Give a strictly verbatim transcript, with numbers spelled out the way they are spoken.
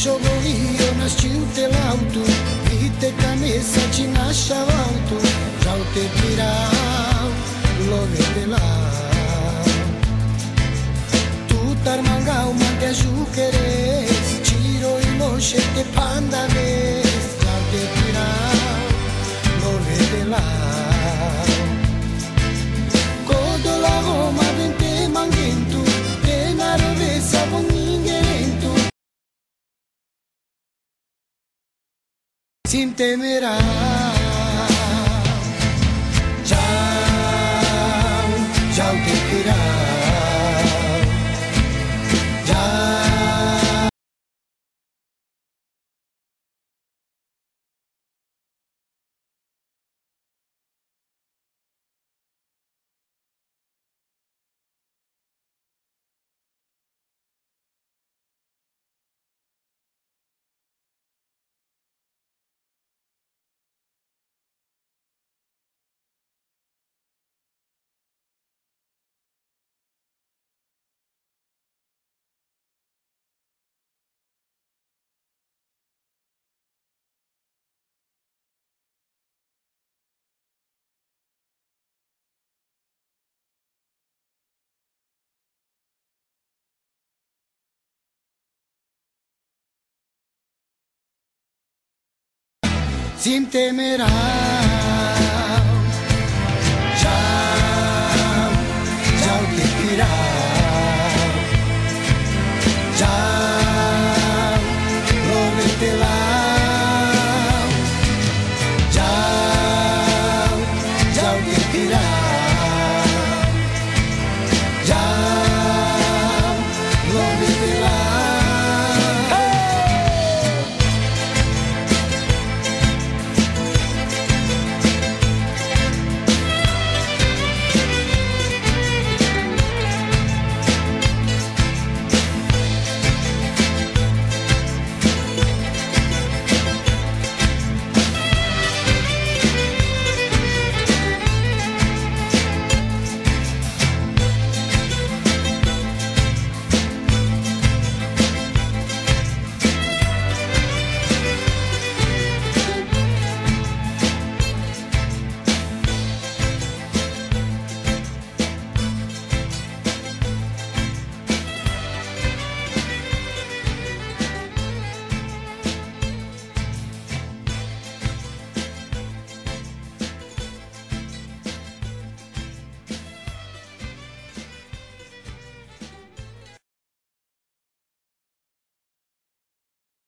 jogo io nasciute l'auto, vite camessa ci nascia l'auto, ciao te tirau, lo vede là. Tu tarmangau ma te giucheres, ciro i loše te pandaves, ciao te tirau, lo vede là. Codo la Roma vente mangentu, te narovesa boninghentu. Sin temerà, ciao, ciao te dirà, ciao. Sin temerà.